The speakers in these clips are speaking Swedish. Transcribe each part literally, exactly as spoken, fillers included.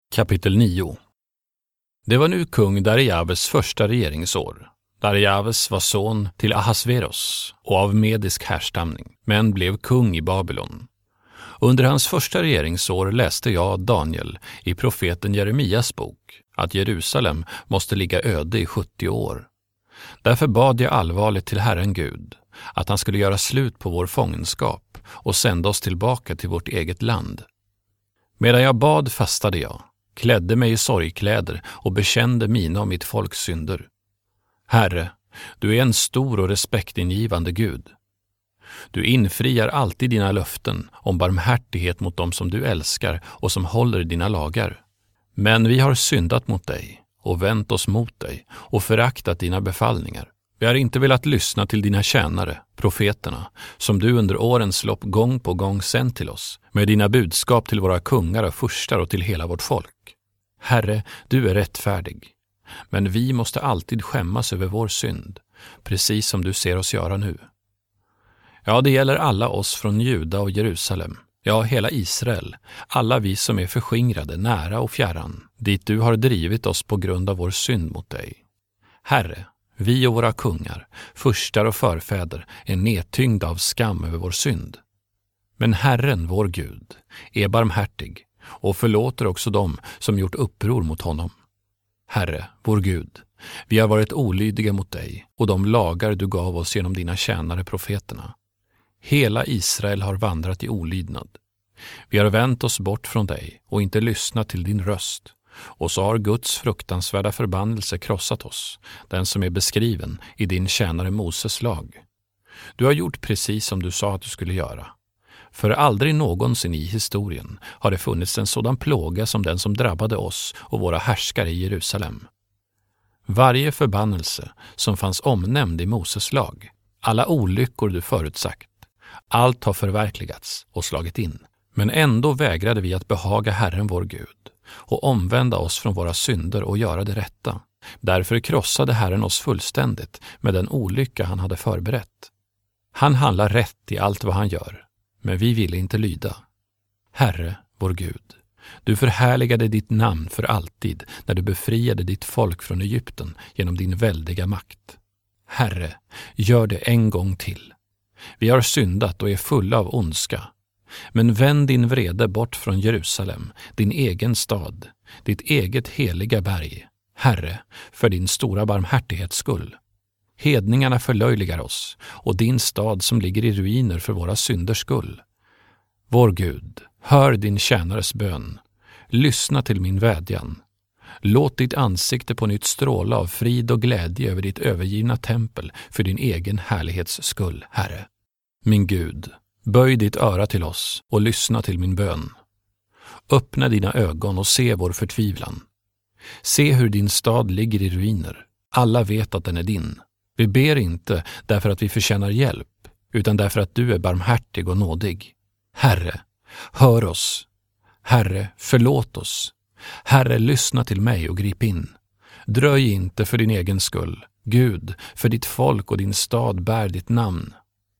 Kapitel nio. Det var nu kung Darijaves första regeringsår. Darijaves var son till Ahasveros och av medisk härstamning, men blev kung i Babylon. Under hans första regeringsår läste jag, Daniel, i profeten Jeremias bok att Jerusalem måste ligga öde i sjuttio år. Därför bad jag allvarligt till Herren Gud att han skulle göra slut på vår fångenskap och sända oss tillbaka till vårt eget land. Medan jag bad fastade jag, klädde mig i sorgkläder och bekände mina och mitt folks synder. Herre, du är en stor och respektingivande Gud. Du infriar alltid dina löften om barmhärtighet mot dem som du älskar och som håller dina lagar. Men vi har syndat mot dig och vänt oss mot dig och föraktat dina befallningar. Vi har inte velat lyssna till dina tjänare, profeterna, som du under årens lopp gång på gång sänt till oss, med dina budskap till våra kungar och furstar och till hela vårt folk. Herre, du är rättfärdig, men vi måste alltid skämmas över vår synd, precis som du ser oss göra nu. Ja, det gäller alla oss från Juda och Jerusalem, ja, hela Israel, alla vi som är förskingrade nära och fjärran, dit du har drivit oss på grund av vår synd mot dig. Herre, vi och våra kungar, furstar och förfäder är nedtyngda av skam över vår synd. Men Herren, vår Gud, är barmhärtig och förlåter också dem som gjort uppror mot honom. Herre, vår Gud, vi har varit olydiga mot dig och de lagar du gav oss genom dina tjänare profeterna. Hela Israel har vandrat i olydnad. Vi har vänt oss bort från dig och inte lyssnat till din röst. Och så har Guds fruktansvärda förbannelse krossat oss, den som är beskriven i din tjänare Moses lag. Du har gjort precis som du sa att du skulle göra. För aldrig någonsin i historien har det funnits en sådan plåga som den som drabbade oss och våra härskare i Jerusalem. Varje förbannelse som fanns omnämnd i Moses lag, alla olyckor du förutsagt, allt har förverkligats och slagit in. Men ändå vägrade vi att behaga Herren vår Gud och omvända oss från våra synder och göra det rätta. Därför krossade Herren oss fullständigt med den olycka han hade förberett. Han handlar rätt i allt vad han gör, men vi ville inte lyda. Herre, vår Gud, du förhärligade ditt namn för alltid när du befriade ditt folk från Egypten genom din väldiga makt. Herre, gör det en gång till. Vi har syndat och är fulla av ondska. Men vänd din vrede bort från Jerusalem, din egen stad, ditt eget heliga berg, Herre, för din stora barmhärtighets skull. Hedningarna förlöjligar oss, och din stad som ligger i ruiner för våra synders skull. Vår Gud, hör din tjänares bön. Lyssna till min vädjan. Låt ditt ansikte på nytt stråla av frid och glädje över ditt övergivna tempel för din egen härlighets skull, Herre. Min Gud, böj ditt öra till oss och lyssna till min bön. Öppna dina ögon och se vår förtvivlan. Se hur din stad ligger i ruiner. Alla vet att den är din. Vi ber inte därför att vi förtjänar hjälp, utan därför att du är barmhärtig och nådig. Herre, hör oss. Herre, förlåt oss. Herre, lyssna till mig och grip in. Dröj inte för din egen skull. Gud, för ditt folk och din stad bär ditt namn.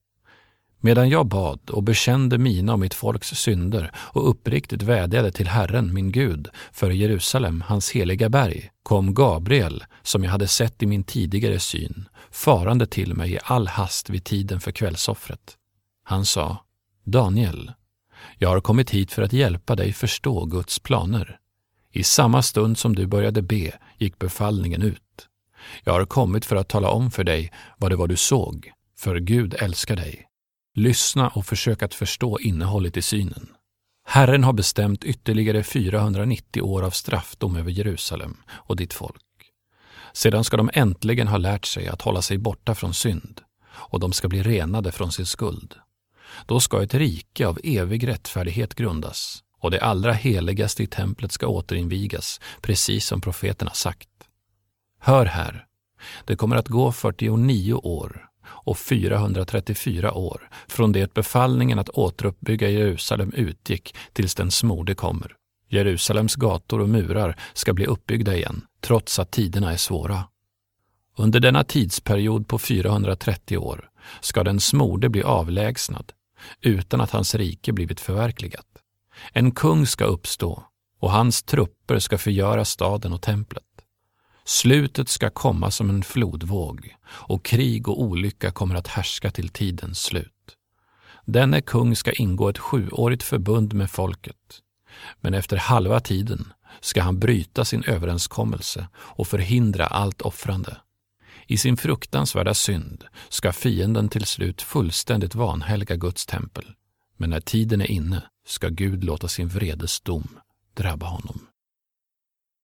Medan jag bad och bekände mina och mitt folks synder och uppriktigt vädjade till Herren, min Gud, för Jerusalem, hans heliga berg, kom Gabriel, som jag hade sett i min tidigare syn, farande till mig i all hast vid tiden för kvällsoffret. Han sa, Daniel, jag har kommit hit för att hjälpa dig förstå Guds planer. I samma stund som du började be gick befallningen ut. Jag har kommit för att tala om för dig vad det var du såg, för Gud älskar dig. Lyssna och försök att förstå innehållet i synen. Herren har bestämt ytterligare fyrahundranittio år av straffdom över Jerusalem och ditt folk. Sedan ska de äntligen ha lärt sig att hålla sig borta från synd, och de ska bli renade från sin skuld. Då ska ett rike av evig rättfärdighet grundas, och det allra heligaste i templet ska återinvigas, precis som profeterna sagt. Hör här, det kommer att gå fyrtionio år och fyrahundratrettiofyra år från det befallningen att återuppbygga Jerusalem utgick tills den smorde kommer. Jerusalems gator och murar ska bli uppbyggda igen, trots att tiderna är svåra. Under denna tidsperiod på fyrahundratrettio år ska den smorde bli avlägsnad, utan att hans rike blivit förverkligat. En kung ska uppstå, och hans trupper ska förgöra staden och templet. Slutet ska komma som en flodvåg, och krig och olycka kommer att härska till tidens slut. Denne kung ska ingå ett sjuårigt förbund med folket, men efter halva tiden ska han bryta sin överenskommelse och förhindra allt offrande. I sin fruktansvärda synd ska fienden till slut fullständigt vanhelga Guds tempel, men när tiden är inne ska Gud låta sin vredesdom drabba honom.